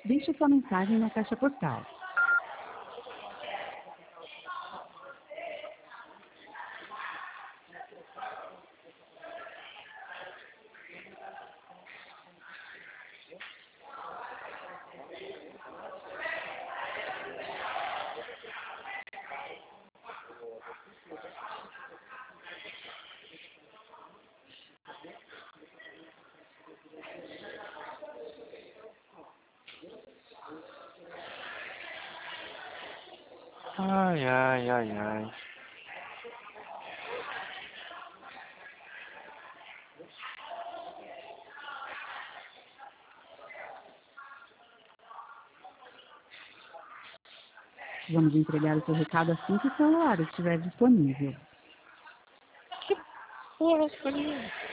Deixe sua mensagem na caixa postal. Ai, ai, ai, ai. Vamos entregar o seu recado assim que o celular estiver disponível. Porra,